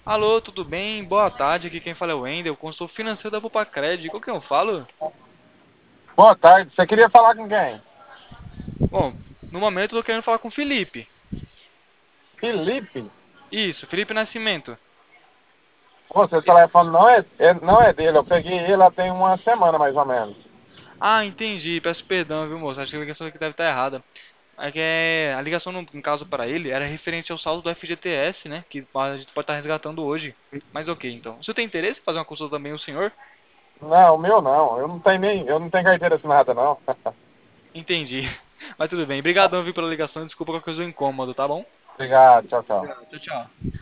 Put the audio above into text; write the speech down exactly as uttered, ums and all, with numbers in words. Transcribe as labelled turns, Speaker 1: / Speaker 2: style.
Speaker 1: Alô, tudo bem? Boa tarde, aqui quem fala é o Wendel, consultor financeiro da Vulpacred. Com quem eu falo?
Speaker 2: Boa tarde. Você queria falar com quem?
Speaker 1: Bom, no momento eu tô querendo falar com o Felipe.
Speaker 2: Felipe?
Speaker 1: Isso, Felipe Nascimento.
Speaker 2: Pô, seu telefone não é, é- não é dele. Eu peguei ele há tem uma semana, mais ou menos.
Speaker 1: Ah, entendi, peço perdão, viu, moço? Acho que a ligação aqui deve estar errada. É que é- a ligação, no, no caso para ele, era referente ao saldo do F G T S, né? Que a gente pode estar resgatando hoje. Mas ok, então. Você tem interesse em fazer uma consulta também, o senhor?
Speaker 2: Não, o meu não. Eu não tenho nem, eu não tenho carteira assinada, não.
Speaker 1: Entendi. Mas tudo bem. Obrigadão, viu, pela ligação. Desculpa qualquer coisa do incômodo, tá bom?
Speaker 2: Obrigado. Tchau, tchau.
Speaker 1: Tchau, tchau.